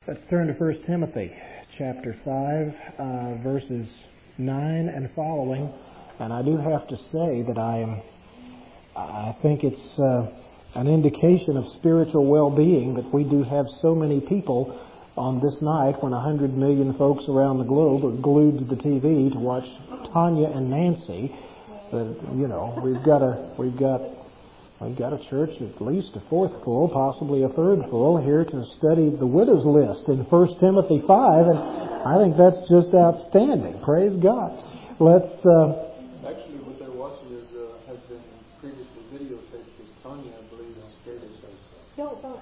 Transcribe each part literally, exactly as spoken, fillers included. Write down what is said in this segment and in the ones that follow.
Let's turn to First Timothy chapter five, uh, verses nine and following. And I do have to say that I am, I think it's uh, an indication of spiritual well-being that we do have so many people on this night when a hundred million folks around the globe are glued to the T V to watch Tanya and Nancy. That, you know, we've got a we've got we've got a church at least a fourth full, possibly a third full here to study the widow's list in First Timothy five, and I think that's just outstanding. Praise God. Let's. Uh, Actually, what they're watching is uh, has been previously videotaped because Tanya, I believe, is skated. Don't, don't.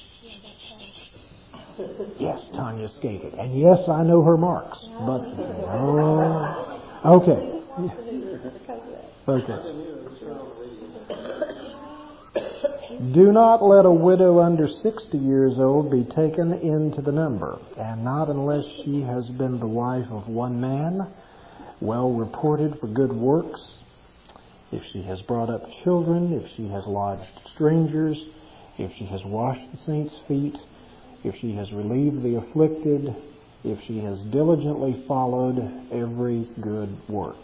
Yes, Tanya skated, and yes, I know her marks. But oh, okay, okay. Do not let a widow under sixty years old be taken into the number, and not unless she has been the wife of one man, well reported for good works, if she has brought up children, if she has lodged strangers, if she has washed the saints' feet, if she has relieved the afflicted, if she has diligently followed every good work.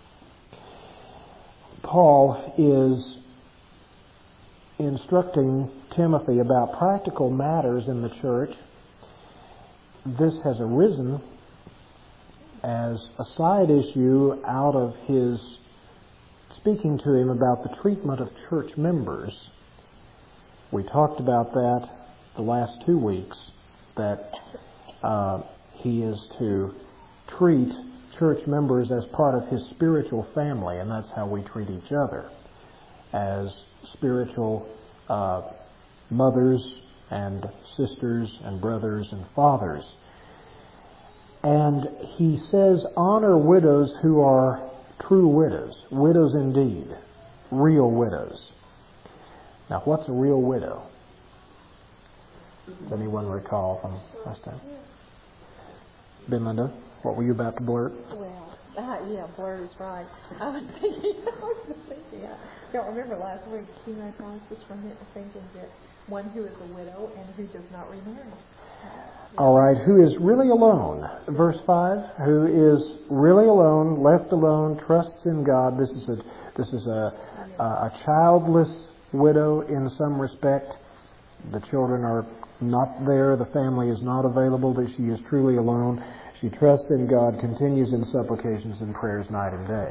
Paul is instructing Timothy about practical matters in the church. This has arisen as a side issue out of his speaking to him about the treatment of church members. We talked about that the last two weeks, that uh, he is to treat church members as part of his spiritual family, and that's how we treat each other, as spiritual uh, mothers and sisters and brothers and fathers. And he says, honor widows who are true widows, widows indeed, real widows. Now, what's a real widow? Does anyone recall from last time? Ben Linda, what were you about to blurt? Well, uh, yeah, blurt is right. I was thinking, I was thinking, I don't remember last week, you know, I was just from it thinking that one who is a widow and who does not remarry. All right, who is really alone? Verse five, who is really alone, left alone, trusts in God. This is a this is a a, a childless widow in some respect. The children are not there, the family is not available, but she is truly alone. She trusts in God, continues in supplications and prayers night and day.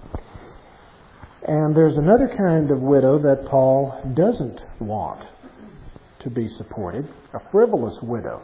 And there's another kind of widow that Paul doesn't want to be supported, a frivolous widow.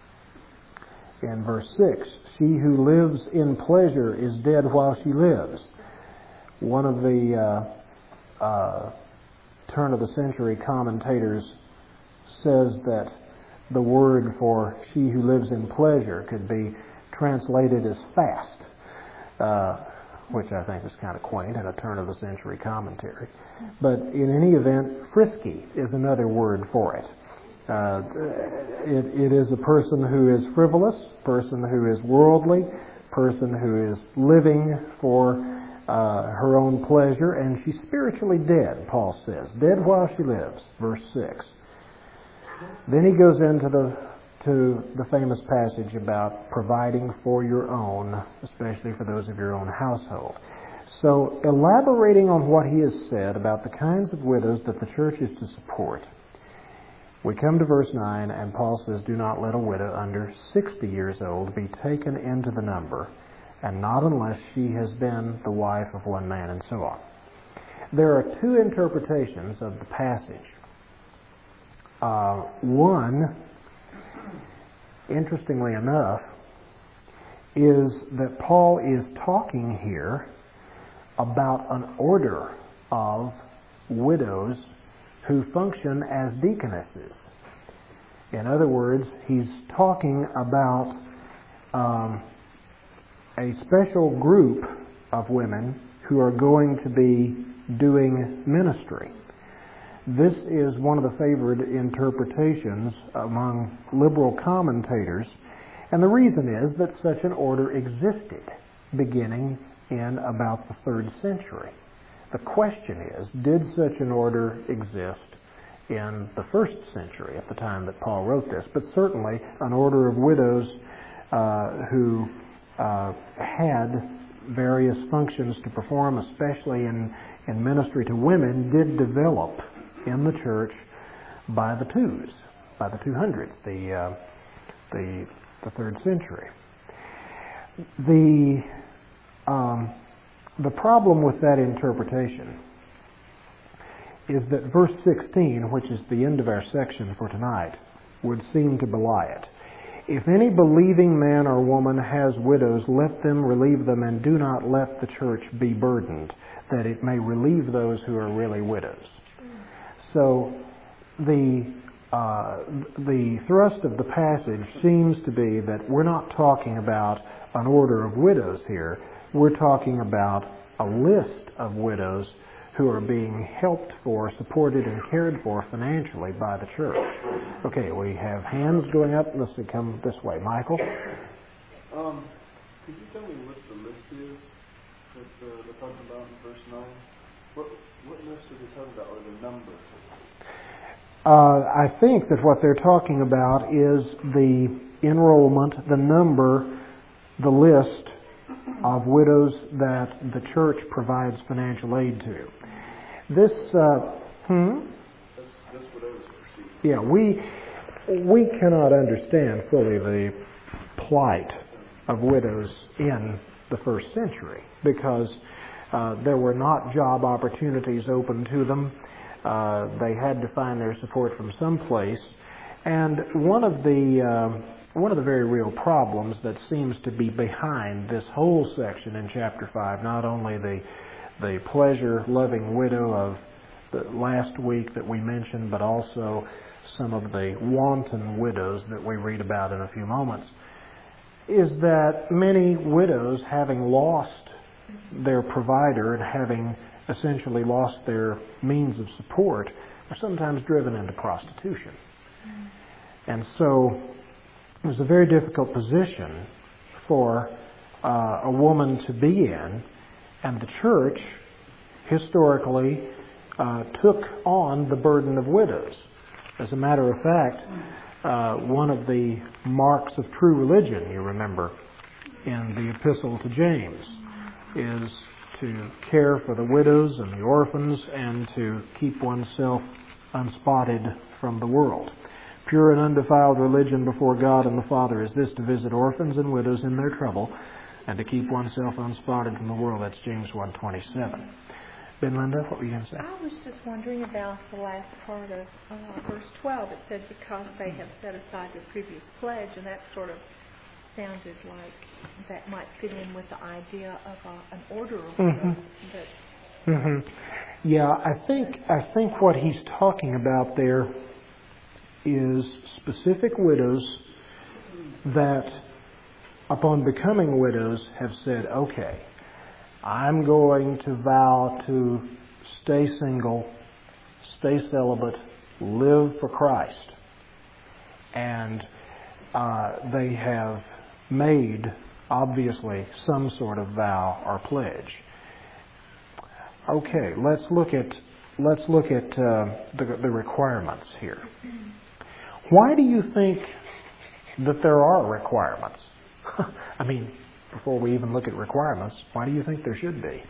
In verse six, she who lives in pleasure is dead while she lives. One of the uh, uh, turn-of-the-century commentators says that the word for she who lives in pleasure could be translated as fast, uh, which I think is kind of quaint in a turn-of-the-century commentary. But in any event, frisky is another word for it. Uh, it, it is a person who is frivolous, person who is worldly, person who is living for uh, her own pleasure, and she's spiritually dead, Paul says. Dead while she lives, verse six. Then he goes into the to the famous passage about providing for your own, especially for those of your own household. So, elaborating on what he has said about the kinds of widows that the church is to support, we come to verse nine, and Paul says, do not let a widow under sixty years old be taken into the number, and not unless she has been the wife of one man, and so on. There are two interpretations of the passage. Uh, one, interestingly enough, is that Paul is talking here about an order of widows who function as deaconesses. In other words, he's talking about um, a special group of women who are going to be doing ministry. This is one of the favored interpretations among liberal commentators, and the reason is that such an order existed beginning in about the third century. The question is, did such an order exist in the first century at the time that Paul wrote this, but certainly an order of widows uh, who uh, had various functions to perform, especially in, in ministry to women, did develop in the church by the twos, by the two hundreds, the uh, the the third century. The um, the problem with that interpretation is that verse sixteen, which is the end of our section for tonight, would seem to belie it. If any believing man or woman has widows, let them relieve them, and do not let the church be burdened, that it may relieve those who are really widows. So the uh, the thrust of the passage seems to be that we're not talking about an order of widows here. We're talking about a list of widows who are being helped for, supported, and cared for financially by the church. Okay, we have hands going up. Let's come this way. Michael? Um, could you tell me what the list is that uh, they're talking about in verse nine? What, what list are they talking about, or the number? Uh, I think that what they're talking about is the enrollment, the number, the list of widows that the church provides financial aid to. This, uh, hmm? That's, that's what I was perceiving. Yeah, we, we cannot understand fully the plight of widows in the first century because uh, there were not job opportunities open to them. Uh, they had to find their support from someplace. And one of the uh, one of the very real problems that seems to be behind this whole section in chapter five, not only the the pleasure-loving widow of the last week that we mentioned, but also some of the wanton widows that we read about in a few moments, is that many widows, having lost their provider and having essentially lost their means of support, are sometimes driven into prostitution. And so it was a very difficult position for uh, a woman to be in, and the church historically uh, took on the burden of widows. As a matter of fact, uh, one of the marks of true religion, you remember, in the epistle to James, is to care for the widows and the orphans and to keep oneself unspotted from the world. Pure and undefiled religion before God and the Father is this, to visit orphans and widows in their trouble and to keep oneself unspotted from the world. That's James one twenty-seven. Ben Linda, what were you going to say? I was just wondering about the last part of uh, verse twelve. It said, because they have set aside their previous pledge, and that sort of sounded like that might fit in with the idea of uh, an order of mm-hmm. that. Mm-hmm. Yeah, I think I think what he's talking about there is specific widows that, upon becoming widows, have said, okay, I'm going to vow to stay single, stay celibate, live for Christ. And uh, they have made, obviously, some sort of vow or pledge. Okay, let's look at let's look at uh, the, the requirements here. Why do you think that there are requirements? I mean, before we even look at requirements, why do you think there should be?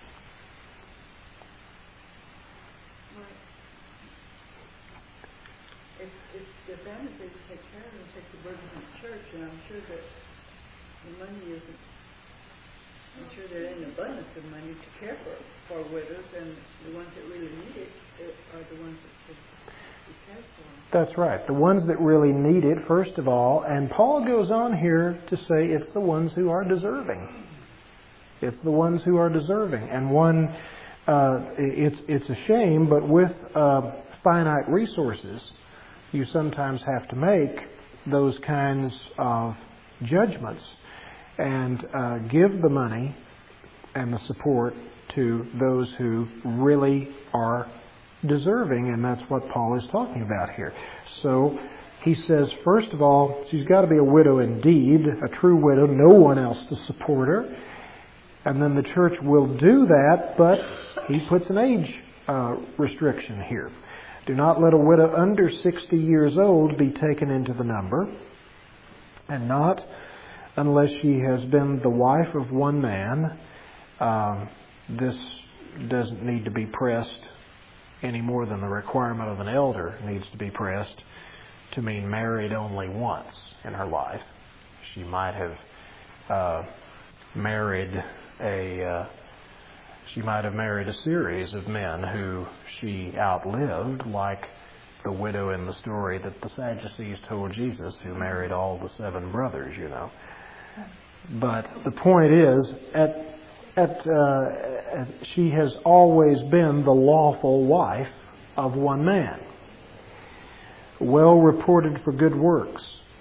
If, if the families they take care of and take the burden of the church, and I'm sure that the money isn't, I'm sure there ain't abundance of money to care for, for widows, and the ones that really need it are the ones that should be cared for. That's right. The ones that really need it, first of all, and Paul goes on here to say it's the ones who are deserving. It's the ones who are deserving. And one, uh, it's it's a shame, but with uh, finite resources, you sometimes have to make those kinds of judgments and uh, give the money and the support to those who really are deserving, and that's what Paul is talking about here. So he says, first of all, she's got to be a widow indeed, a true widow, no one else to support her. And then the church will do that, but he puts an age uh, restriction here. Do not let a widow under sixty years old be taken into the number, and not unless she has been the wife of one man. Um, this doesn't need to be pressed any more than the requirement of an elder needs to be pressed to mean married only once in her life. She might have uh, married a uh, she might have married a series of men who she outlived, like the widow in the story that the Sadducees told Jesus, who married all the seven brothers, you know. But the point is, at At, uh, at, she has always been the lawful wife of one man, well reported for good works.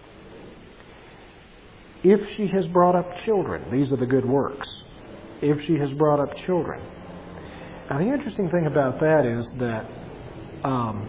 If she has brought up children, these are the good works. If she has brought up children. Now, the interesting thing about that is that um,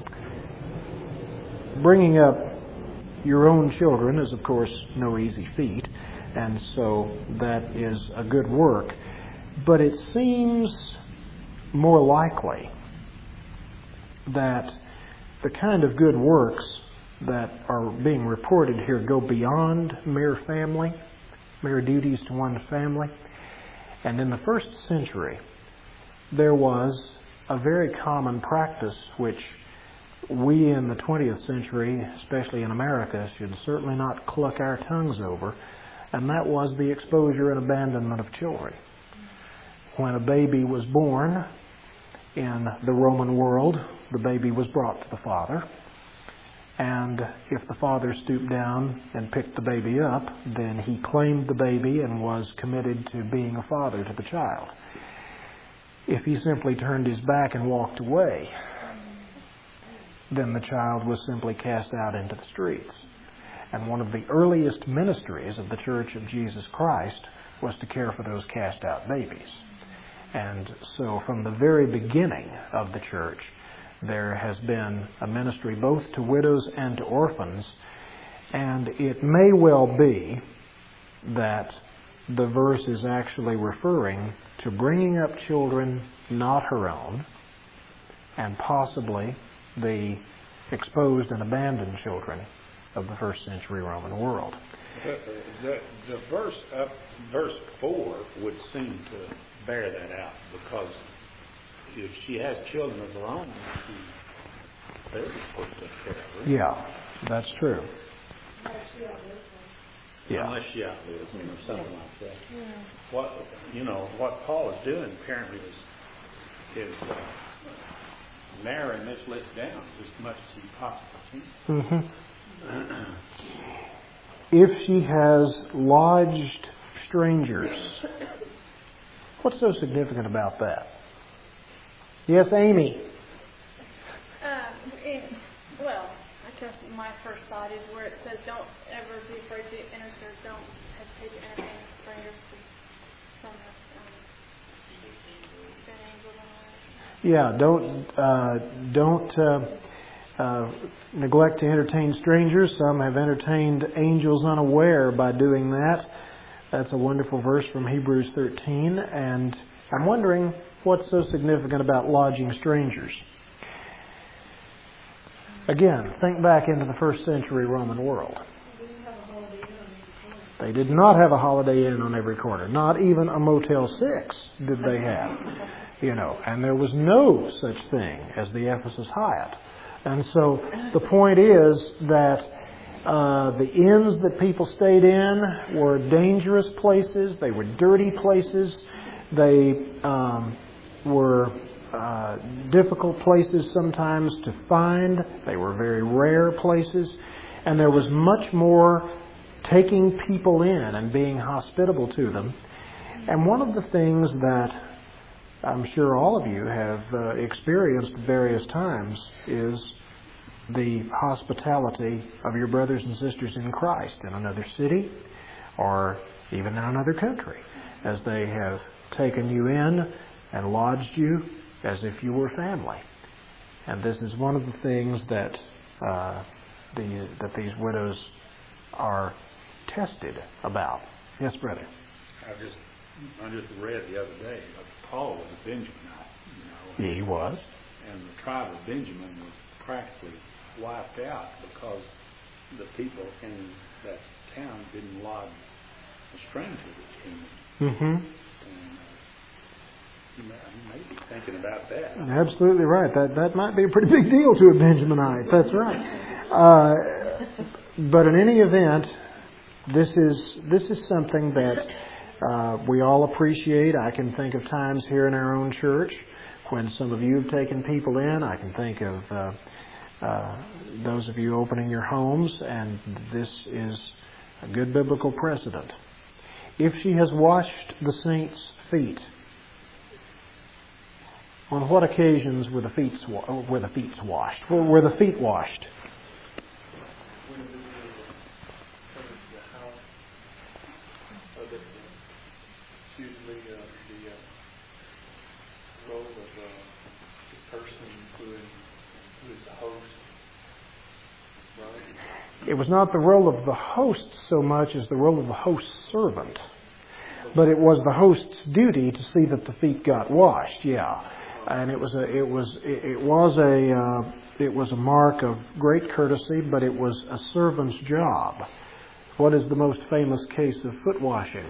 bringing up your own children is, of course, no easy feat. And so that is a good work. But it seems more likely that the kind of good works that are being reported here go beyond mere family, mere duties to one family. And in the first century, there was a very common practice which we in the twentieth century, especially in America, should certainly not cluck our tongues over. And that was the exposure and abandonment of children. When a baby was born in the Roman world, the baby was brought to the father. And if the father stooped down and picked the baby up, then he claimed the baby and was committed to being a father to the child. If he simply turned his back and walked away, then the child was simply cast out into the streets. And one of the earliest ministries of the Church of Jesus Christ was to care for those cast out babies. And so from the very beginning of the church, there has been a ministry both to widows and to orphans. And it may well be that the verse is actually referring to bringing up children not her own, and possibly the exposed and abandoned children of the first century Roman world. The, the, the verse up, verse four would seem to bear that out, because if she has children of her own, she, they're supposed to take care of her. Yeah, that's true. Yeah. Unless she outlives them or something like that. Yeah. What you know, what Paul is doing apparently is is uh, narrowing this list down as much as he possibly can. Mm-hmm. If she has lodged strangers, what's so significant about that? Yes, Amy. Um, it, well, I guess my first thought is where it says, "Don't ever be afraid to enter. Don't hesitate to entertain strangers." Some have um, been angels. Yeah, don't uh, don't. Uh, Uh, neglect to entertain strangers. Some have entertained angels unaware by doing that. That's a wonderful verse from Hebrews thirteen. And I'm wondering what's so significant about lodging strangers. Again, think back into the first century Roman world. They did not have a Holiday Inn on every corner. Not even a Motel six did they have. You know, and there was no such thing as the Ephesus Hyatt. And so the point is that uh, the inns that people stayed in were dangerous places. They were dirty places. They um, were uh, difficult places sometimes to find. They were very rare places. And there was much more taking people in and being hospitable to them. And one of the things that I'm sure all of you have uh, experienced at various times is the hospitality of your brothers and sisters in Christ in another city or even in another country, as they have taken you in and lodged you as if you were family. And this is one of the things that uh, the, that these widows are tested about. Yes, brother. I just I just read the other day that Paul was a Benjaminite. You know, Yeah, he was. and the tribe of Benjamin was practically wiped out because the people in that town didn't lodge a stranger that came in. Mm-hmm. And, uh, you may be thinking about that. Absolutely right. That that might be a pretty big deal to a Benjaminite. That's right. Uh, but in any event, this is this is something that uh, we all appreciate. I can think of times here in our own church when some of you have taken people in. I can think of uh, uh, those of you opening your homes, and this is a good biblical precedent. If she has washed the saints' feet, on what occasions were the feet were the feet washed? Were the feet washed? When a visitor comes to the house, uh, that's uh, usually uh, the uh, role of uh, the person who is, who is the host, right? It was not the role of the host so much as the role of the host's servant. But it was the host's duty to see that the feet got washed, yeah. And it was a, it was, it was a, uh, it was a mark of great courtesy, but it was a servant's job. What is the most famous case of foot washing?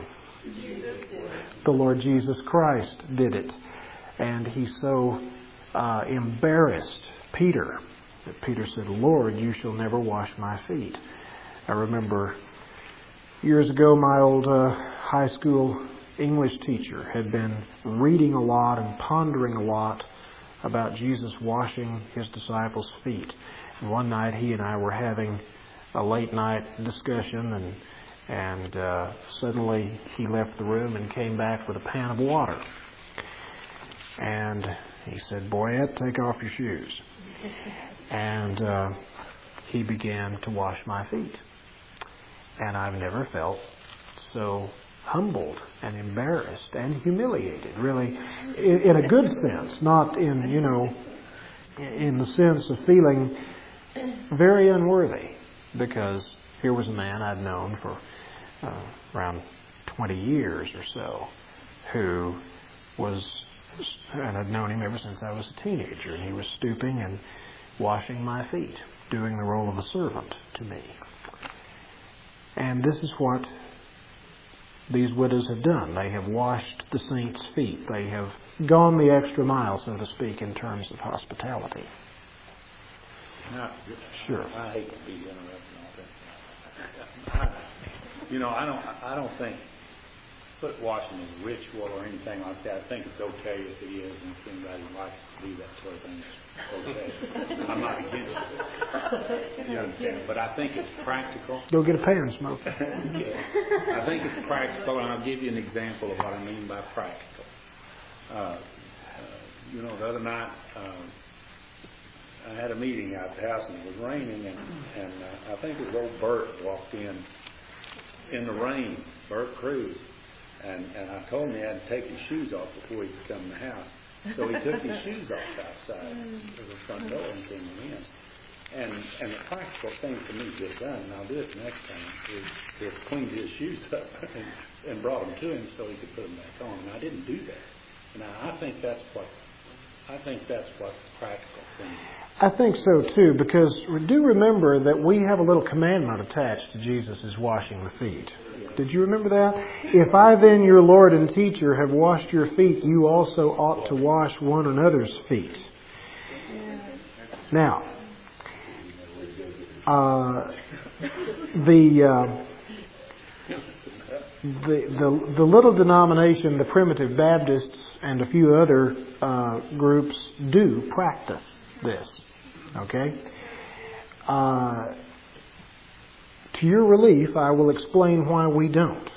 The Lord Jesus Christ did it. And he so uh, embarrassed Peter that Peter said, "Lord, you shall never wash my feet." I remember years ago my old uh, high school English teacher had been reading a lot and pondering a lot about Jesus washing his disciples' feet. And one night he and I were having a late night discussion, and and uh, suddenly he left the room and came back with a pan of water. And he said, "Boyette, take off your shoes." And uh, he began to wash my feet. And I've never felt so humbled and embarrassed and humiliated, really, in, in a good sense, not in, you know, in the sense of feeling very unworthy, because here was a man I'd known for uh, around twenty years or so, who was, and I'd known him ever since I was a teenager, and he was stooping and washing my feet, doing the role of a servant to me. And this is what these widows have done. They have washed the saints' feet. They have gone the extra mile, so to speak, in terms of hospitality. Now, Sure. I hate to be interrupting all that. I, you know, I don't. I don't think foot washing is ritual or anything like that. I think it's okay if it is, and if anybody likes to do that sort of thing, it's okay. I'm not against it. You understand? But I think it's practical. Go get a pan, smoke. Yeah. I think it's practical, and I'll give you an example of what I mean by practical. Uh, uh, you know, the other night uh, I had a meeting out at the house, and it was raining, and, and uh, I think it was old Bert walked in in the rain, Bert Cruz. And, and I told him he had to take his shoes off before he could come in the house. So he took his shoes off outside of the front door and came in. And and the practical thing for me to get done, and I'll do it next time, is to clean his shoes up and, and brought them to him so he could put them back on. And I didn't do that. Now I think that's what I think that's what the practical thing is. I think so too, because do remember that we have a little commandment attached to Jesus' washing the feet. Did you remember that? If I then, your Lord and teacher, have washed your feet, you also ought to wash one another's feet. Now, uh, the, uh, the the the little denomination, the Primitive Baptists, and a few other uh, groups do practice this. Okay? Uh, to your relief, I will explain why we don't.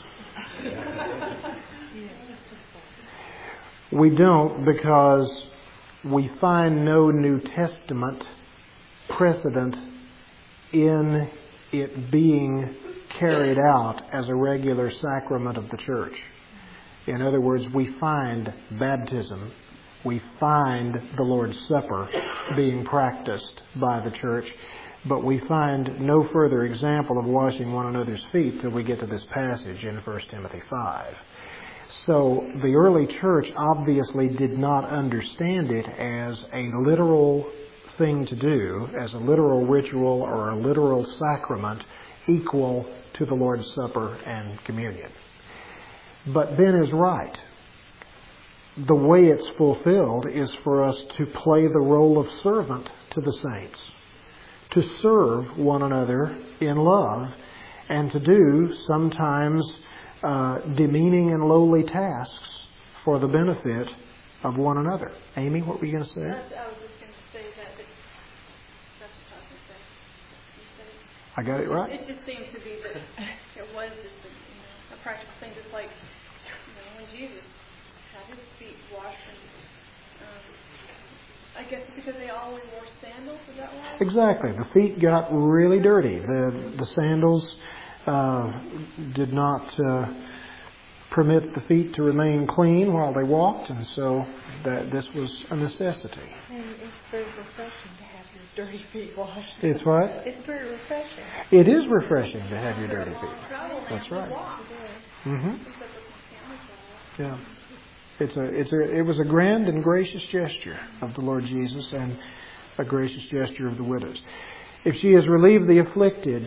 We don't because we find no New Testament precedent in it being carried out as a regular sacrament of the church. In other words, we find baptism, we find the Lord's Supper being practiced by the church, but we find no further example of washing one another's feet till we get to this passage in First Timothy five. So the early church obviously did not understand it as a literal thing to do, as a literal ritual or a literal sacrament equal to the Lord's Supper and communion. But Ben is right. The way it's fulfilled is for us to play the role of servant to the saints, to serve one another in love, and to do sometimes uh, demeaning and lowly tasks for the benefit of one another. Amy, what were you going to say? That's, I was just going to say that. It, that's what I was going to say. You said it. I got it right? It just seemed to be that it was just a, you know, a practical thing, just like, you know, when Jesus had his feet washed, and um, I guess because they always wore sandals, is that why? Exactly. The feet got really dirty. The the sandals uh, did not uh, permit the feet to remain clean while they walked, and so that this was a necessity. And it's very refreshing to have your dirty feet washed. It's what? It's very refreshing. It is refreshing to have your dirty feet. That's right. Mm-hmm. Yeah. It's a, it's a, it was a grand and gracious gesture of the Lord Jesus and a gracious gesture of the widows. If she has relieved the afflicted,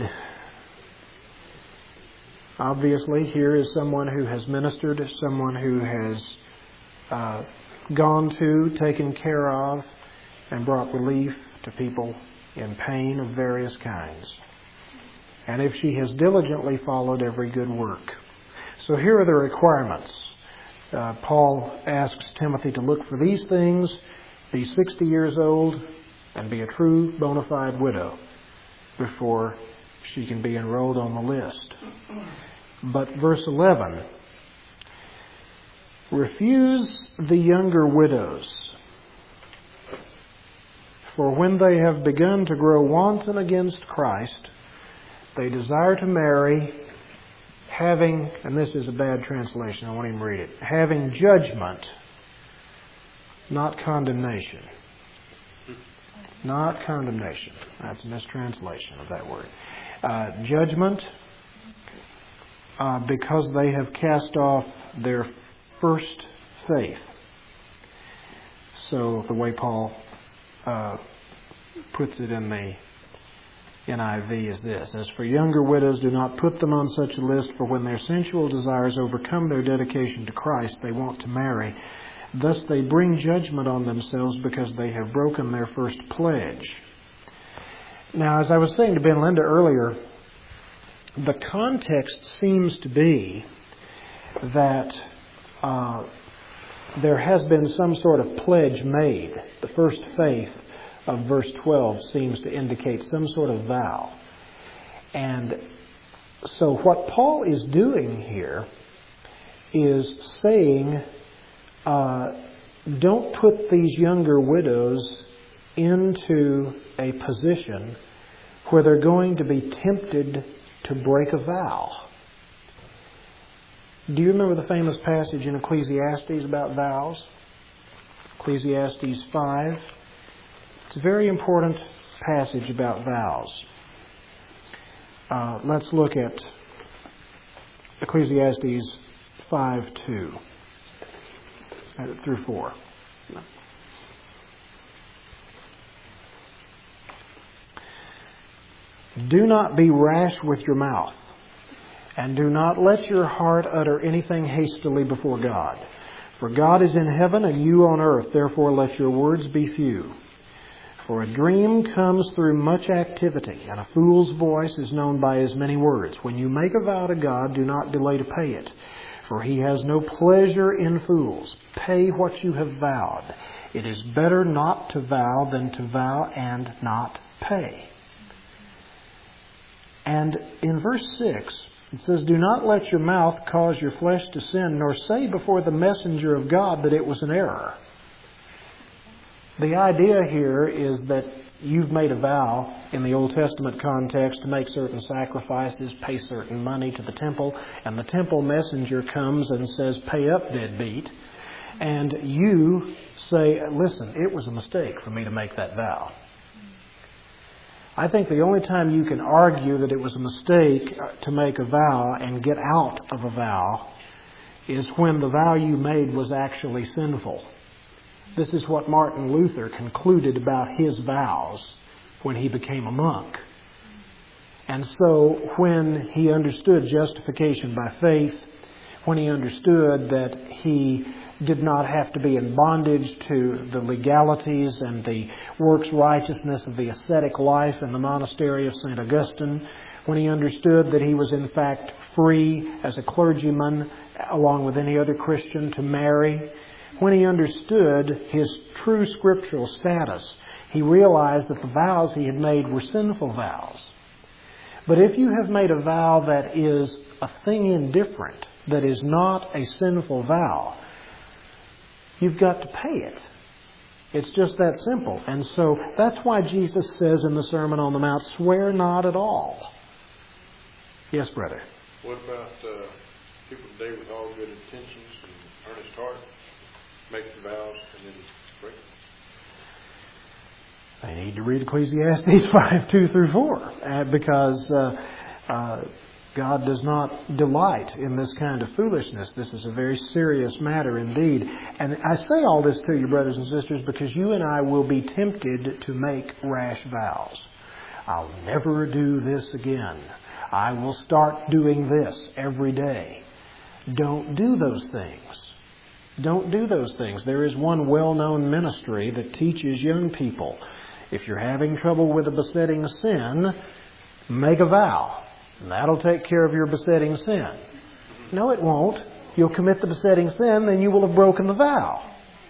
obviously here is someone who has ministered, someone who has uh, gone to, taken care of, and brought relief to people in pain of various kinds. And if she has diligently followed every good work. So here are the requirements. Uh, Paul asks Timothy to look for these things, be sixty years old, and be a true bona fide widow before she can be enrolled on the list. But verse eleven, refuse the younger widows, for when they have begun to grow wanton against Christ, they desire to marry, having, and this is a bad translation, I won't even read it, having judgment, not condemnation. Not condemnation. That's a mistranslation of that word. Uh, judgment, uh, because they have cast off their first faith. So the way Paul uh, puts it in the N I V is this: as for younger widows, do not put them on such a list, for when their sensual desires overcome their dedication to Christ, they want to marry. Thus they bring judgment on themselves because they have broken their first pledge. Now, as I was saying to Ben Linda earlier, the context seems to be that uh, there has been some sort of pledge made. The first faith of verse twelve seems to indicate some sort of vow. And so what Paul is doing here is saying, uh, don't put these younger widows into a position where they're going to be tempted to break a vow. Do you remember the famous passage in Ecclesiastes about vows? Ecclesiastes five. It's a very important passage about vows. Uh, let's look at Ecclesiastes five two uh, through four. Do not be rash with your mouth, and do not let your heart utter anything hastily before God. For God is in heaven and you on earth, therefore let your words be few. For a dream comes through much activity, and a fool's voice is known by his many words. When you make a vow to God, do not delay to pay it, for He has no pleasure in fools. Pay what you have vowed. It is better not to vow than to vow and not pay. And in verse six, it says, do not let your mouth cause your flesh to sin, nor say before the messenger of God that it was an error. The idea here is that you've made a vow in the Old Testament context to make certain sacrifices, pay certain money to the temple, and the temple messenger comes and says, pay up, deadbeat. And you say, listen, it was a mistake for me to make that vow. I think the only time you can argue that it was a mistake to make a vow and get out of a vow is when the vow you made was actually sinful. This is what Martin Luther concluded about his vows when he became a monk. And so when he understood justification by faith, when he understood that he did not have to be in bondage to the legalities and the works righteousness of the ascetic life in the monastery of Saint Augustine, when he understood that he was in fact free as a clergyman, along with any other Christian, to marry, when he understood his true scriptural status, he realized that the vows he had made were sinful vows. But if you have made a vow that is a thing indifferent, that is not a sinful vow, you've got to pay it. It's just that simple. And so that's why Jesus says in the Sermon on the Mount, swear not at all. Yes, brother. What about uh, people today with all good intentions and earnest heart, make the vows and then break them? They need to read Ecclesiastes five, two through four, uh, because uh, uh, God does not delight in this kind of foolishness. This is a very serious matter indeed. And I say all this to you, brothers and sisters, because you and I will be tempted to make rash vows. I'll never do this again. I will start doing this every day. Don't do those things. Don't do those things. There is one well-known ministry that teaches young people, if you're having trouble with a besetting sin, make a vow. And that'll take care of your besetting sin. No, it won't. You'll commit the besetting sin, then you will have broken the vow.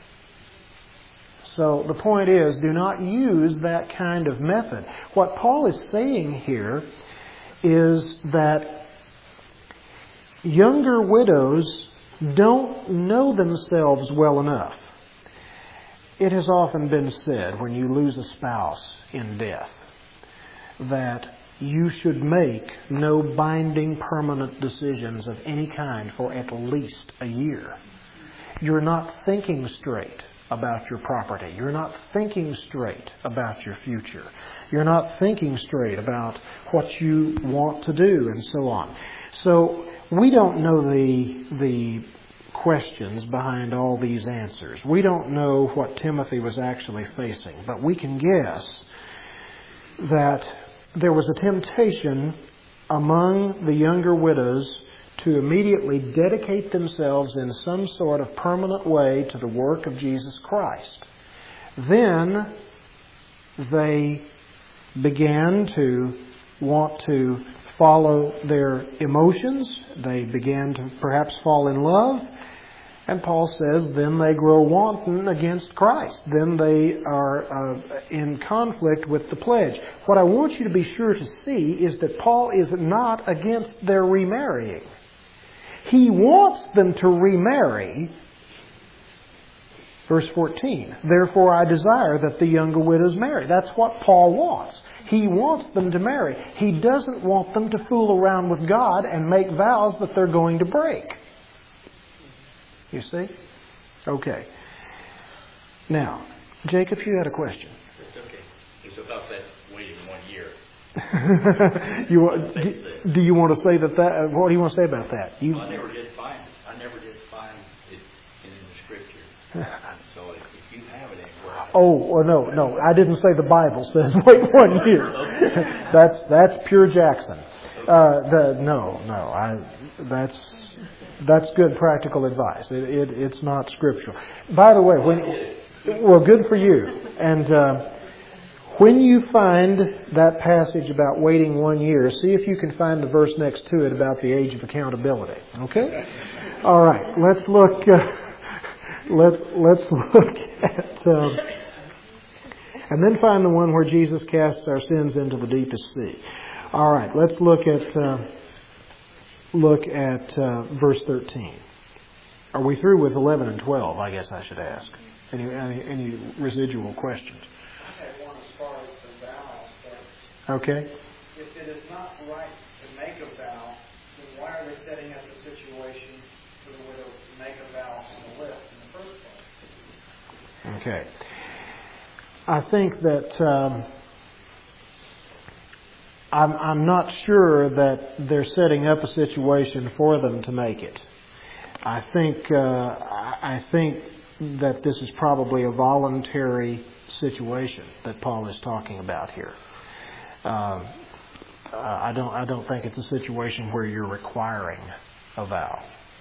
So the point is, do not use that kind of method. What Paul is saying here is that younger widows don't know themselves well enough. It has often been said when you lose a spouse in death that you should make no binding permanent decisions of any kind for at least a year. You're not thinking straight about your property. You're not thinking straight about your future. You're not thinking straight about what you want to do and so on. So we don't know the the questions behind all these answers. We don't know what Timothy was actually facing, but we can guess that there was a temptation among the younger widows to immediately dedicate themselves in some sort of permanent way to the work of Jesus Christ. Then they began to want to follow their emotions. They began to perhaps fall in love. And Paul says, then they grow wanton against Christ. Then they are uh, in conflict with the pledge. What I want you to be sure to see is that Paul is not against their remarrying. He wants them to remarry. Verse fourteen, therefore I desire that the younger widows marry. That's what Paul wants. He wants them to marry. He doesn't want them to fool around with God and make vows that they're going to break. You see? Okay. Now, Jacob, you had a question. It's okay. It's about that waiting one year. you want, do, do you want to say that, that? What do you want to say about that? You, well, I never did find it. I never did find it in the Scripture. So if, if you have it anywhere. Oh, well, no, no. I didn't say the Bible says wait one year. that's that's pure Jackson. Uh, the, no, no. I that's. That's good practical advice. It, it, it's not scriptural. By the way, when well, good for you. And uh, when you find that passage about waiting one year, see if you can find the verse next to it about the age of accountability. Okay? All right. Let's look. Uh, let Let's look at, um, and then find the one where Jesus casts our sins into the deepest sea. All right. Let's look at. Uh, Look at uh, verse thirteen. Are we through with eleven and twelve, I guess I should ask? Any any, any residual questions? I had one as far as the vows. Okay. If it is not right to make a vow, then why are they setting up a situation for the widow to make a vow on the list in the first place? Okay. I think that... Um, I'm, I'm not sure that they're setting up a situation for them to make it. I think uh, I think that this is probably a voluntary situation that Paul is talking about here. Uh, I don't I don't think it's a situation where you're requiring a vow.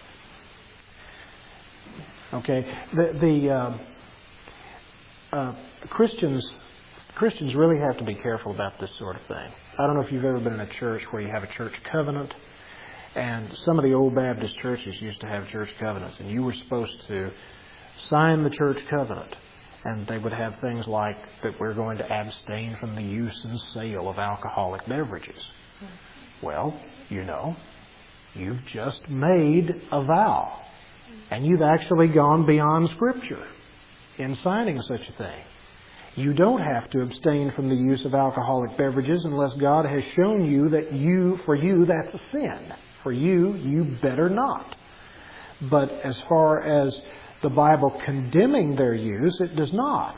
Okay, the the uh, uh, Christians Christians really have to be careful about this sort of thing. I don't know if you've ever been in a church where you have a church covenant, and some of the old Baptist churches used to have church covenants, and you were supposed to sign the church covenant, and they would have things like that we're going to abstain from the use and sale of alcoholic beverages. Well, you know, you've just made a vow. And you've actually gone beyond Scripture in signing such a thing. You don't have to abstain from the use of alcoholic beverages unless God has shown you that you, for you, that's a sin. For you, you better not. But as far as the Bible condemning their use, it does not.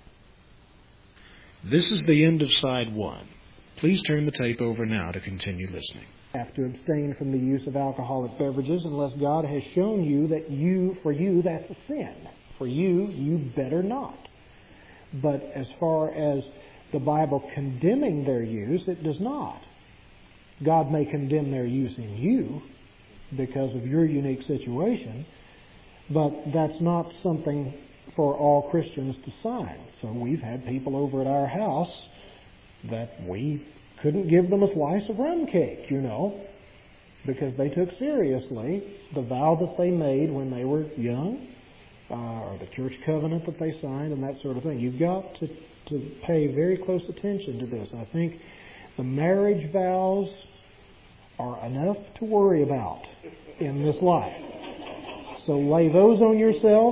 This is the end of side one. Please turn the tape over now to continue listening. Have to abstain from the use of alcoholic beverages unless God has shown you that you, for you, that's a sin. For you, you better not. But as far as the Bible condemning their use, it does not. God may condemn their use in you because of your unique situation, but that's not something for all Christians to sign. So we've had people over at our house that we couldn't give them a slice of rum cake, you know, because they took seriously the vow that they made when they were young, uh, or the church covenant that they signed, and that sort of thing. You've got to, to pay very close attention to this. I think the marriage vows are enough to worry about in this life. So lay those on yourself,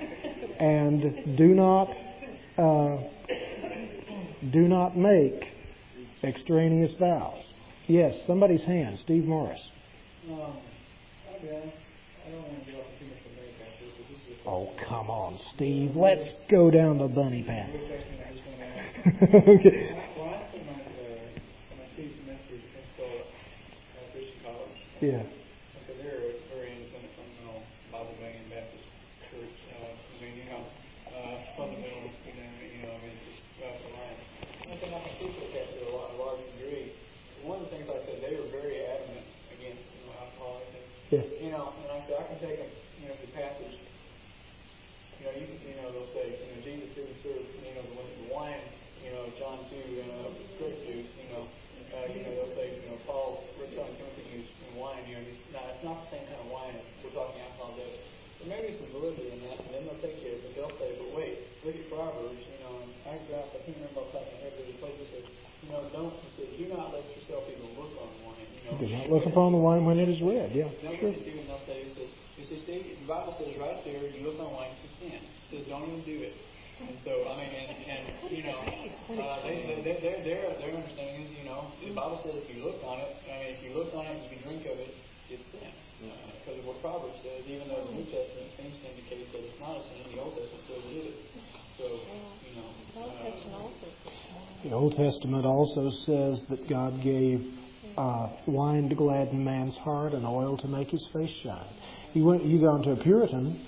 and do not uh, do not make extraneous vows. Yes, somebody's hand. Steve Morris. Um, okay. I don't want to get off too much of a path here, but this is a Oh, come on, Steve. Let's go down the bunny path. quick question I just want to Okay. ask. When I took my, uh, my two semesters in Pensacola at Christian College, Yeah. okay, they're a very independent, fundamental, Bible-believing Baptist church. Uh, I mean, you know, uh, fundamental, you know, you know, I mean, just about the line. I think I can speak to that to a, lot, a large degree. One of the things I said, they were very adamant against, you know, alcohol. And, Yeah. you know, and I said, I can take, a, you know, the passage. You know, you can, you know, they'll say, you know, Jesus didn't serve, you know, the, the wine, you know, John two, you know, grape juice, you know, uh, you know, they'll say, you know, Paul, we're telling Timothy use wine, you know, now it's not the same kind of wine as we're talking alcohol there. There may be some validity in that, and then they'll take you, but they'll say, but wait, look at Proverbs, you know, and I graph, I can't remember off the top of my head, but the place that says, you know, don't, he says, do not let yourself even look on wine, you know. Do not look upon the wine when it is red. Yeah, No, sure. what they do, and they'll say, it says, it says, Steve, the Bible says right there, you look on wine, it's a sin. It says, don't even do it. And so, I mean, and, and you know, uh, they, they, they, their, their, their understanding is, you know, the Bible says if you look on it, I mean, if you look on it and you can drink of it, it's sin. Because uh, of what Proverbs says, even though the New Testament seems to indicate that it's not a sin, the Old Testament says it is. So, you know. Uh, The Old Testament also says that God gave uh, wine to gladden man's heart and oil to make his face shine. You went, you go into a Puritan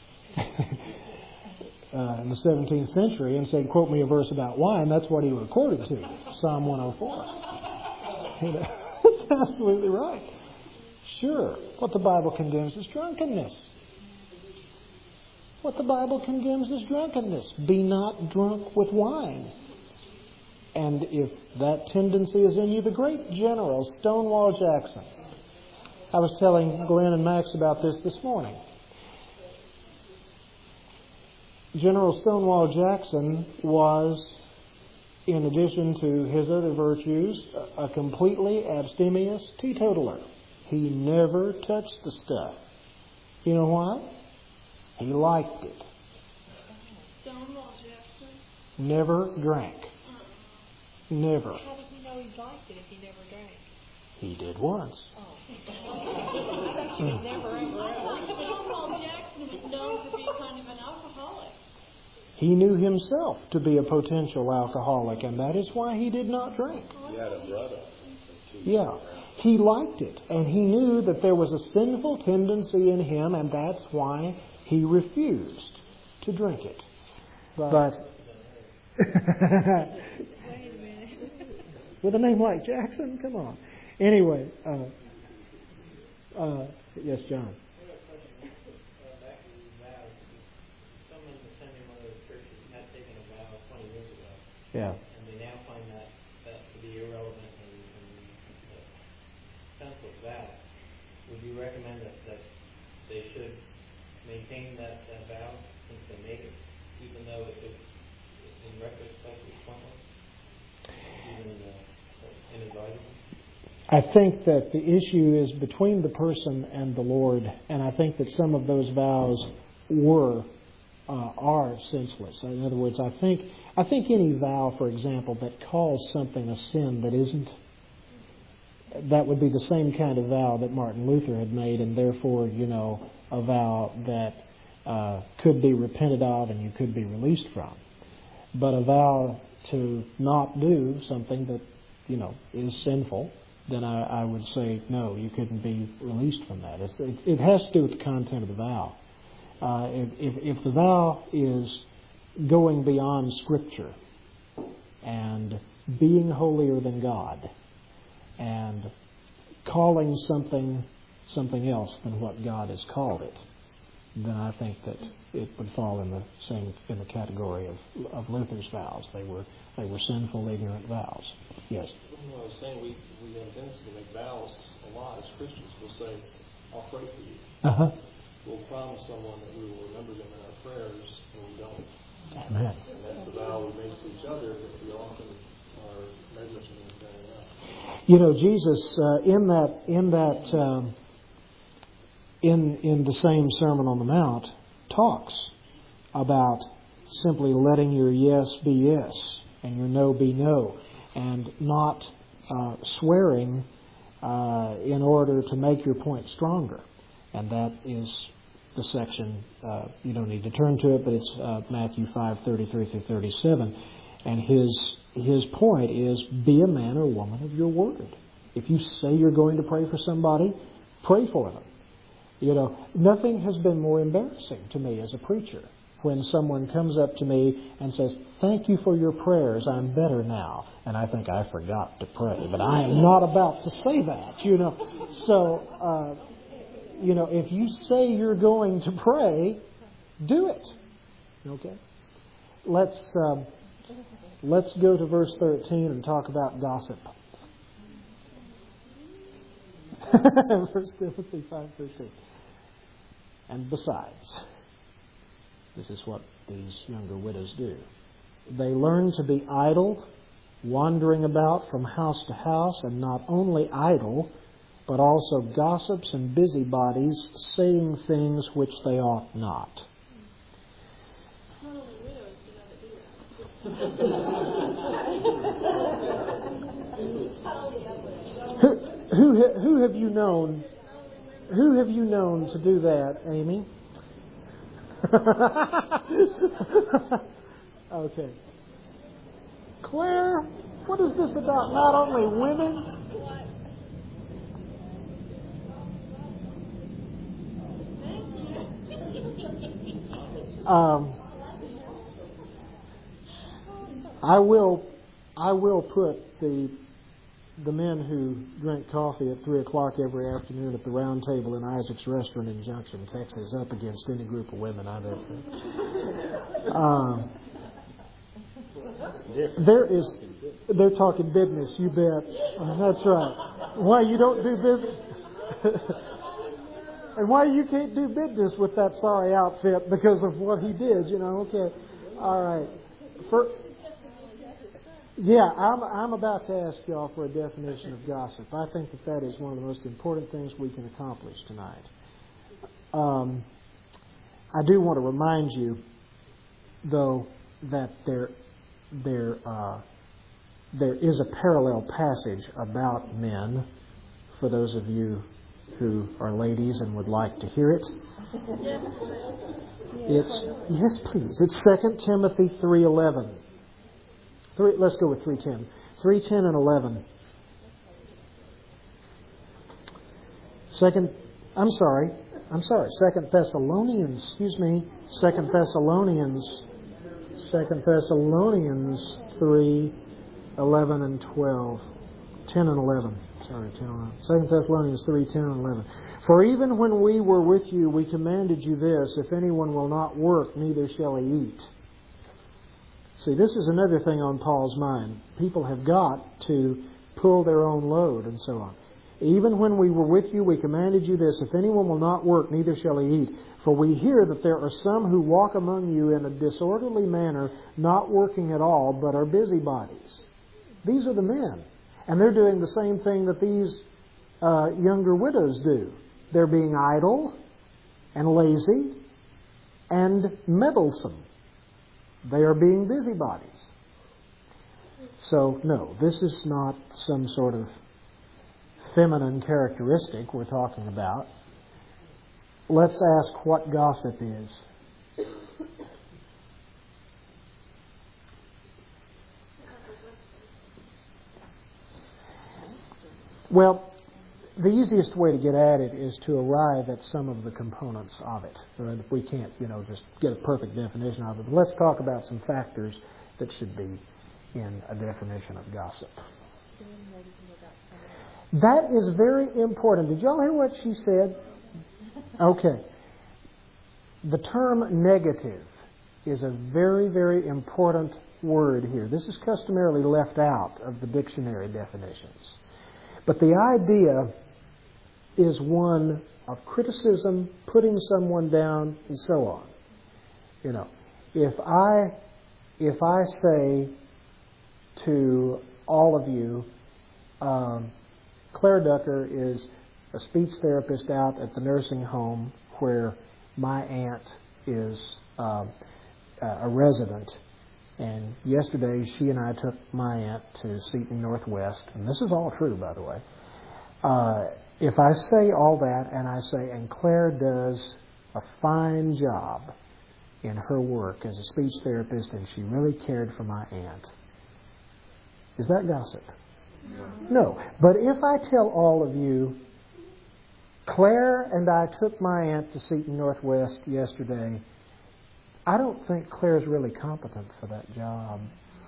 uh, in the seventeenth century and said, quote me a verse about wine, that's what he would have quoted to, Psalm one oh four. You know, that's absolutely right. Sure, what the Bible condemns is drunkenness. What the Bible condemns is drunkenness. Be not drunk with wine. And if that tendency is in you, the great general Stonewall Jackson. I was telling Glenn and Max about this this morning. General Stonewall Jackson was, in addition to his other virtues, a completely abstemious teetotaler. He never touched the stuff. You know why? He liked it. Stonewall Jackson? Never drank. Never. How did he know he liked it if he never drank? He did once. Oh. He never ever. Stonewall Jackson was known to be kind of an alcoholic. He knew himself to be a potential alcoholic, and that is why he did not drink. He had a brother. Yeah. he liked it, and he knew that there was a sinful tendency in him, and that's why he refused to drink it. But, but with a name like Jackson, come on. Anyway, uh, uh, yes, John. Yeah. And they now find that, that to be irrelevant and, and uh, senseless vow. Would you recommend that, that they should maintain that, that vow since they made it, even though it was, in retrospect, was pointless, even uh, inadvisable? I think that the issue is between the person and the Lord, and I think that some of those vows were uh, are senseless. In other words, I think I think any vow, for example, that calls something a sin that isn't, that would be the same kind of vow that Martin Luther had made, and therefore, you know, a vow that uh, could be repented of and you could be released from. But a vow to not do something that, you know, is sinful, then I, I would say, no, you couldn't be released from that. It's, it, it has to do with the content of the vow. Uh, if, if, if the vow is going beyond Scripture and being holier than God and calling something something else than what God has called it, then I think that it would fall in the same in the category of, of Luther's vows. They were they were sinful, ignorant vows. Yes. Well, I was saying we we have a tendency to make vows a lot as Christians. We'll say, "I'll pray for you." Uh-huh. We'll promise someone that we will remember them in our prayers, and we don't. Amen. And that's a vow we make to each other, but we often are negligent in carrying out. You know, Jesus uh, in that in that um, in in the same Sermon on the Mount talks about simply letting your yes be yes and your no be no, and not uh, swearing uh, in order to make your point stronger. And that is the section, uh, you don't need to turn to it, but it's uh, Matthew five, thirty-three through thirty-seven. And his his point is, be a man or woman of your word. If you say you're going to pray for somebody, pray for them. You know, nothing has been more embarrassing to me as a preacher when someone comes up to me and says, "Thank you for your prayers, I'm better now." And I think I forgot to pray, but I am not about to say that, you know. So, uh, you know, if you say you're going to pray, do it. Okay? Let's um, let's go to verse thirteen and talk about gossip. First Timothy five thirteen. And besides, this is what these younger widows do. They learn to be idle, wandering about from house to house, and not only idle, but also gossips and busybodies, saying things which they ought not. who, who, who have you known? Who have you known to do that, Amy? Okay. Claire, what is this about? Not only women? Um, I will, I will put the the men who drink coffee at three o'clock every afternoon at the round table in Isaac's Restaurant in Junction, Texas, up against any group of women I've ever. Um, there is, they're talking business. You bet. Uh, that's right. Why you don't do business? And why you can't do business with that sorry outfit because of what he did, you know? Okay, all right. For, yeah, I'm I'm about to ask y'all for a definition of gossip. I think that that is one of the most important things we can accomplish tonight. Um, I do want to remind you, though, that there there uh, there is a parallel passage about men for those of you who are ladies and would like to hear it. It's yes, please. It's Second Timothy three eleven. Three, let's go with three ten. Three ten and eleven. Second, I'm sorry, I'm sorry, Second Thessalonians, excuse me, Second Thessalonians, Second Thessalonians three, eleven and twelve. ten and eleven. Sorry, ten and eleven. Second Thessalonians three, ten and eleven. For even when we were with you, we commanded you this, if anyone will not work, neither shall he eat. See, this is another thing on Paul's mind. People have got to pull their own load and so on. Even when we were with you, we commanded you this, if anyone will not work, neither shall he eat. For we hear that there are some who walk among you in a disorderly manner, not working at all, but are busybodies. These are the men. And they're doing the same thing that these uh, younger widows do. They're being idle and lazy and meddlesome. They are being busybodies. So, no, this is not some sort of feminine characteristic we're talking about. Let's ask what gossip is. Well, the easiest way to get at it is to arrive at some of the components of it. We can't, you know, just get a perfect definition of it. But let's talk about some factors that should be in a definition of gossip. That is very important. Did y'all hear what she said? Okay. The term negative is a very, very important word here. This is customarily left out of the dictionary definitions. But the idea is one of criticism, putting someone down, and so on. You know, if I if I say to all of you, um, Claire Ducker is a speech therapist out at the nursing home where my aunt is uh, a resident. And yesterday she and I took my aunt to Seton Northwest. And this is all true, by the way. Uh, if I say all that and I say, and Claire does a fine job in her work as a speech therapist and she really cared for my aunt, is that gossip? No. But if I tell all of you, Claire and I took my aunt to Seton Northwest yesterday, I don't think Claire's really competent for that job.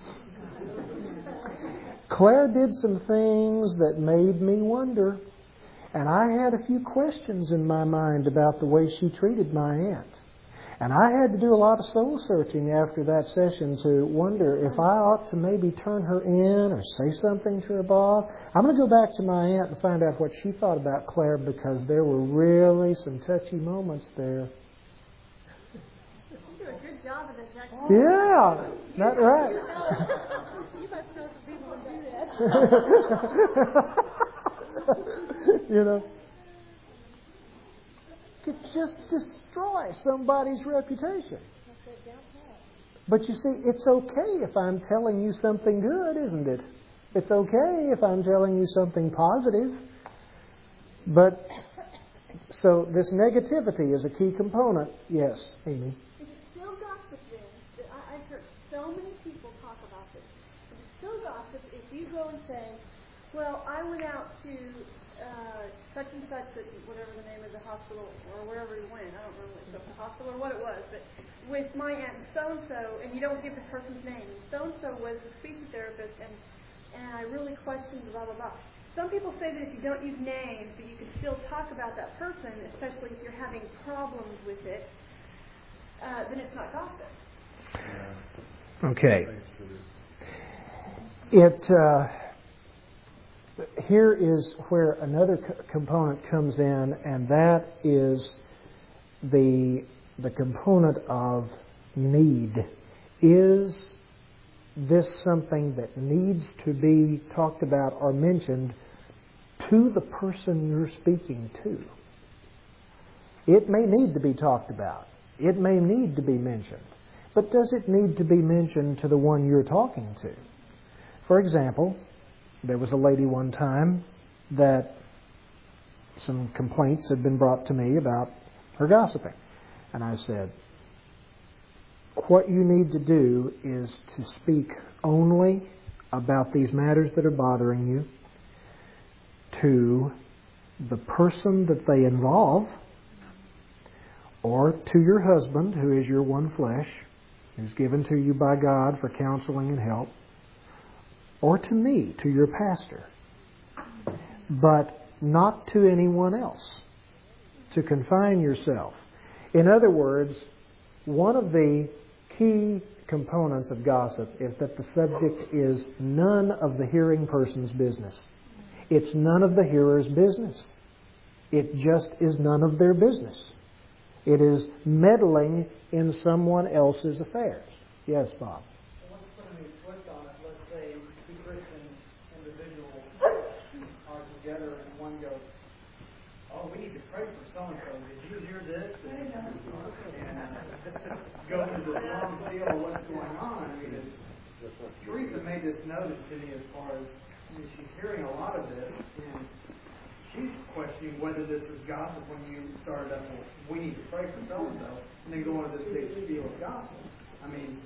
Claire did some things that made me wonder, and I had a few questions in my mind about the way she treated my aunt. And I had to do a lot of soul searching after that session to wonder if I ought to maybe turn her in or say something to her boss. I'm going to go back to my aunt and find out what she thought about Claire, because there were really some touchy moments there. You do a good job of this, Jack. Yeah, not right. You must know some people who do that. You know, could just destroy somebody's reputation. But you see, it's okay if I'm telling you something good, isn't it? It's okay if I'm telling you something positive. But, so this negativity is a key component. Yes, Amy? Is it still gossip then? I, I've heard so many people talk about this. Is it still gossip if you go and say, well, I went out to uh, such and such, at whatever the name of the hospital, or wherever you went, I don't remember if it was the hospital or what it was, but with my aunt so-and-so, and you don't give the person's name, so-and-so was a speech therapist, and, and I really questioned blah, blah, blah. Some people say that if you don't use names, but you can still talk about that person, especially if you're having problems with it, uh, then it's not gossip. Okay. It... Uh, Here is where another co- component comes in, and that is the the component of need. Is this something that needs to be talked about or mentioned to the person you're speaking to? It may need to be talked about. It may need to be mentioned. But does it need to be mentioned to the one you're talking to? For example, there was a lady one time that some complaints had been brought to me about her gossiping. And I said, what you need to do is to speak only about these matters that are bothering you to the person that they involve, or to your husband, who is your one flesh, who's given to you by God for counseling and help, or to me, to your pastor, but not to anyone else, to confine yourself. In other words, one of the key components of gossip is that the subject is none of the hearing person's business. It's none of the hearer's business. It just is none of their business. It is meddling in someone else's affairs. Yes, Bob? Let's put a new twist on it. Let's say two Christian individuals are together and one goes, oh, we need to pray for so-and-so. Did you hear this? And uh, go into the long deal of what's going on. I mean, it's, Teresa made this noted to me as far as I mean, she's hearing a lot of this, and she's questioning whether this is gossip when you started up, well, we need to pray for so-and-so, and then go into this big spiel of gossip. I mean...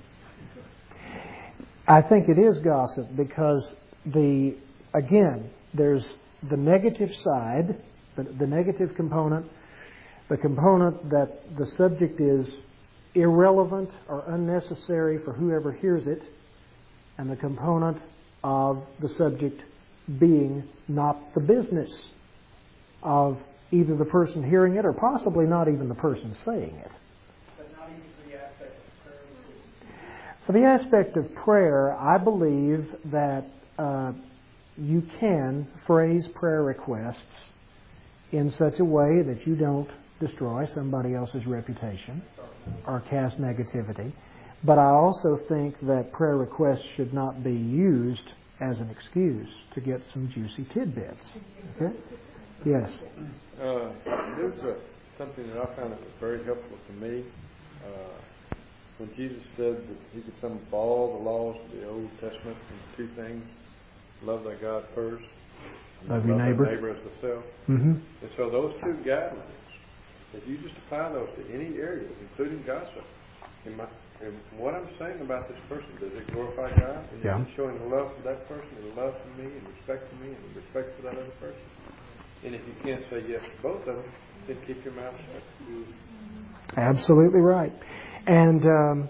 I think it is gossip because, the again, there's the negative side, the, the negative component, the component that the subject is irrelevant or unnecessary for whoever hears it, and the component of the subject being not the business of either the person hearing it or possibly not even the person saying it. But not even for the aspect of prayer? For the aspect of prayer, I believe that uh, you can phrase prayer requests in such a way that you don't destroy somebody else's reputation or cast negativity. But I also think that prayer requests should not be used as an excuse to get some juicy tidbits. Okay? Yes? Uh, there's a, something that I found that was very helpful to me. Uh, when Jesus said that he could sum up all the laws of the Old Testament into two things, love thy God first, and love your love neighbor. thy neighbor as thyself. Mm-hmm. And so those two guidelines, if you just apply those to any area, including gossip, in my, and what I'm saying about this person, does it glorify God? And Yeah. is it showing love for that person, and love for me, and respect for me, and respect for that other person? And if you can't say yes to both of them, then keep your mouth shut. Absolutely right. And, um,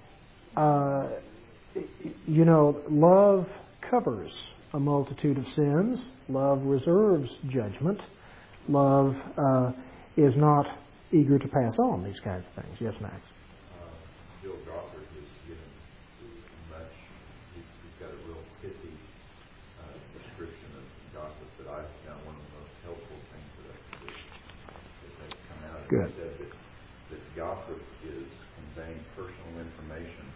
uh, you know, love covers a multitude of sins. Love reserves judgment. Love uh, is not eager to pass on these kinds of things. Yes, Max? Bill Gothard has given much, he's, he's got a real pithy uh, description of gossip that I found one of the most helpful things that, I, that, that has come out. Good. He said that, that gossip is conveying personal information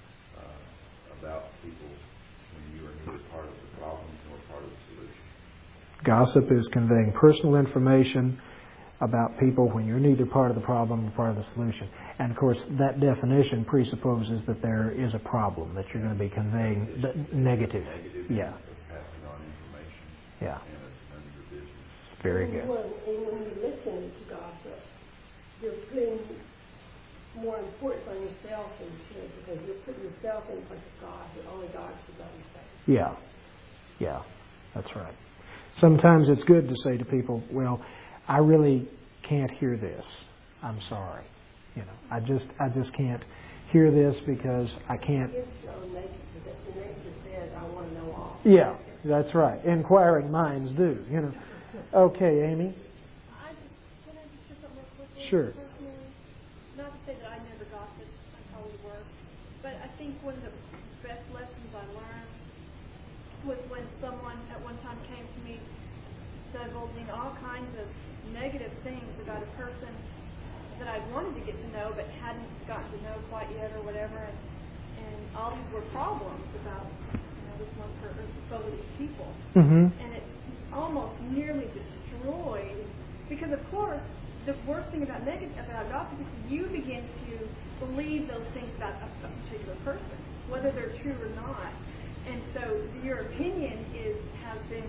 uh, about people when you are neither part of the problem nor part of the solution. Gossip is conveying personal information about people when you're neither part of the problem or part of the solution. And of course, that definition presupposes that there is a problem, that you're going to be conveying the negative. Negative Yeah. passing on information. Yeah. And it's none of your business. Very and good. When, and when you listen to gossip, you're putting more importance on yourself than you should, because you're putting yourself in place of God, that only God should understand. Yeah. Yeah. That's right. Sometimes it's good to say to people, well, I really can't hear this. I'm sorry. You know, I just I just can't hear this because I can't. It's so nature, that the nature says, I want to know all. Yeah, that's right. Inquiring minds do, you know. Okay, Amy? I just, can I just share something real quickly? Sure. Personally, not to say that I never gossiped, I probably were, but I think one of the best lessons I learned was when someone at one time came to me divulging all kinds of negative things about a person that I wanted to get to know but hadn't gotten to know quite yet or whatever, and, and all these were problems about, you know, this one person, both of these people. Mm-hmm. And it almost nearly destroyed, because of course the worst thing about negative about gossip is you begin to believe those things about a particular person, whether they're true or not. And so your opinion is has been,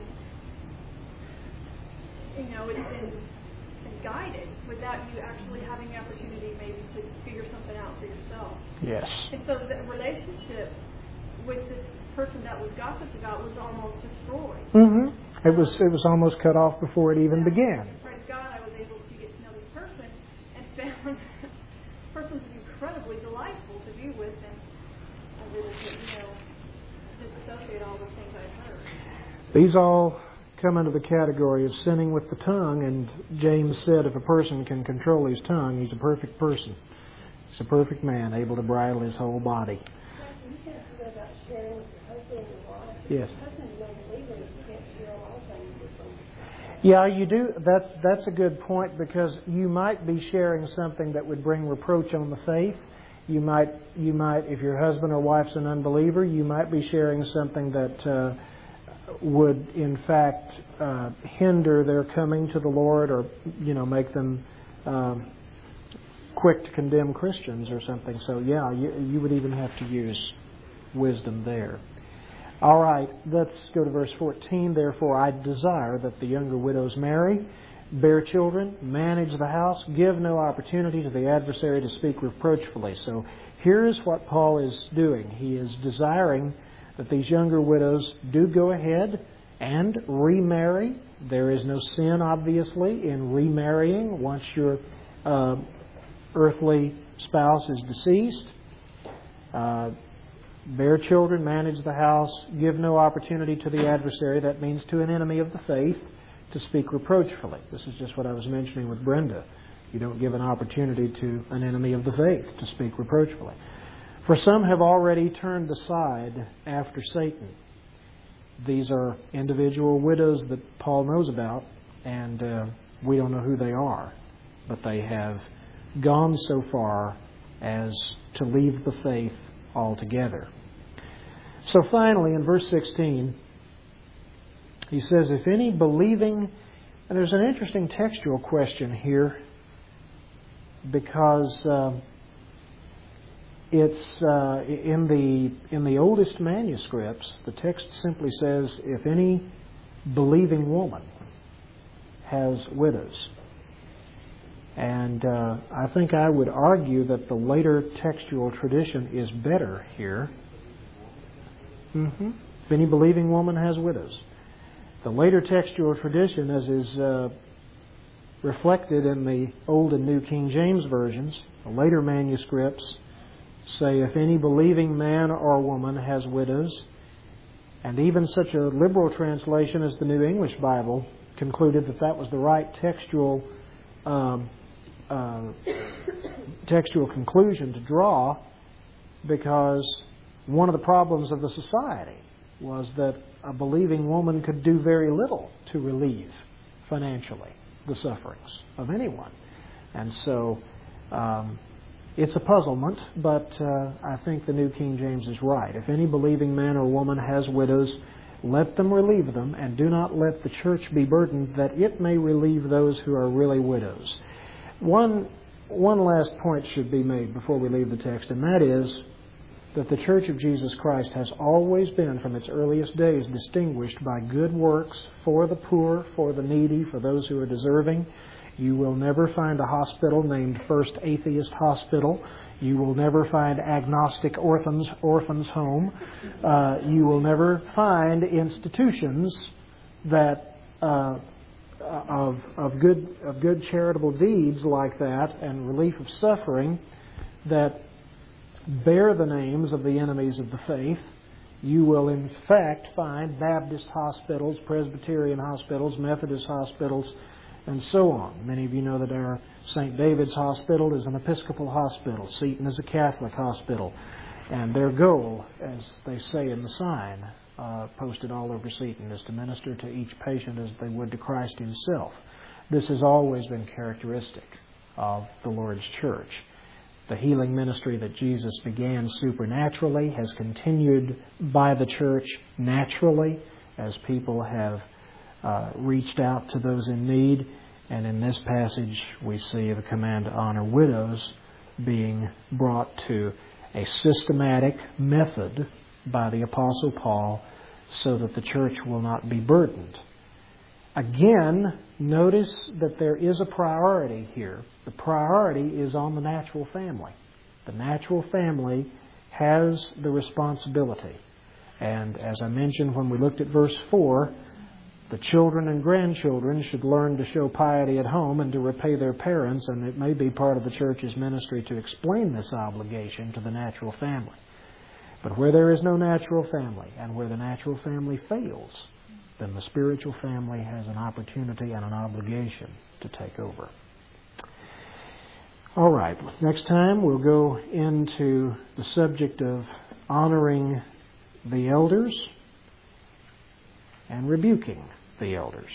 you know, it's been guided without you actually having the opportunity maybe to figure something out for yourself. Yes. And so the relationship with this person that was gossiped about was almost destroyed. Mm-hmm. It was it was almost cut off before it even began. Praise God, I was able to get to know this person and found this person's incredibly delightful to be with, and I really could, you know, disassociate all the things I've heard. These all come under the category of sinning with the tongue, and James said if a person can control his tongue, he's a perfect person. He's a perfect man, able to bridle his whole body. You can't do that about sharing with your husband and your wife. Yes. Your husband is unbeliever, you can't share all things with them. Yeah, you do. That's that's a good point, because you might be sharing something that would bring reproach on the faith. You might, you might, if your husband or wife's an unbeliever, you might be sharing something that uh, would, in fact, uh, hinder their coming to the Lord, or you know, make them um, quick to condemn Christians or something. So, yeah, you, you would even have to use wisdom there. All right, let's go to verse fourteen. Therefore, I desire that the younger widows marry, bear children, manage the house, give no opportunity to the adversary to speak reproachfully. So here's what Paul is doing. He is desiring that these younger widows do go ahead and remarry. There is no sin, obviously, in remarrying once your uh, earthly spouse is deceased. Uh, bear children, manage the house, give no opportunity to the adversary. That means to an enemy of the faith to speak reproachfully. This is just what I was mentioning with Brenda. You don't give an opportunity to an enemy of the faith to speak reproachfully. For some have already turned aside after Satan. These are individual widows that Paul knows about, and uh, we don't know who they are. But they have gone so far as to leave the faith altogether. So finally, in verse sixteen, he says, if any believing... And there's an interesting textual question here, because... Uh, It's uh, in the in the oldest manuscripts, the text simply says, if any believing woman has widows. And uh, I think I would argue that the later textual tradition is better here. Mm-hmm. If any believing woman has widows. The later textual tradition, as is uh, reflected in the Old and New King James versions, the later manuscripts say, if any believing man or woman has widows. And even such a liberal translation as the New English Bible concluded that that was the right textual um, uh, textual conclusion to draw, because one of the problems of the society was that a believing woman could do very little to relieve financially the sufferings of anyone. And so um, it's a puzzlement, but uh, I think the New King James is right. If any believing man or woman has widows, let them relieve them, and do not let the church be burdened, that it may relieve those who are really widows. One, one last point should be made before we leave the text, and that is that the Church of Jesus Christ has always been, from its earliest days, distinguished by good works for the poor, for the needy, for those who are deserving. You will never find a hospital named First Atheist Hospital. You will never find Agnostic Orphans Orphans Home. Uh, you will never find institutions that uh, of of good of good charitable deeds like that and relief of suffering that bear the names of the enemies of the faith. You will in fact find Baptist hospitals, Presbyterian hospitals, Methodist hospitals, and so on. Many of you know that our Saint David's Hospital is an Episcopal hospital. Seton is a Catholic hospital. And their goal, as they say in the sign, uh, posted all over Seton, is to minister to each patient as they would to Christ Himself. This has always been characteristic of the Lord's Church. The healing ministry that Jesus began supernaturally has continued by the Church naturally as people have Uh, reached out to those in need. And in this passage we see the command to honor widows being brought to a systematic method by the Apostle Paul so that the church will not be burdened. Again, notice that there is a priority here. The priority is on the natural family. The natural family has the responsibility. And as I mentioned when we looked at verse four, The children and grandchildren should learn to show piety at home and to repay their parents, and it may be part of the church's ministry to explain this obligation to the natural family. But where there is no natural family, and where the natural family fails, then the spiritual family has an opportunity and an obligation to take over. All right, next time we'll go into the subject of honoring the elders and rebuking the elders.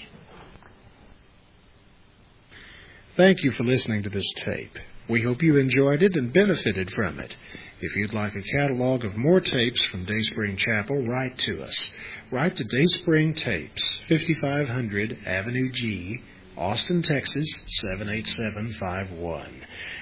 Thank you for listening to this tape. We hope you enjoyed it and benefited from it. If you'd like a catalog of more tapes from Dayspring Chapel, write to us. Write to Dayspring Tapes, fifty-five hundred Avenue G, Austin, Texas, seven eight seven five one.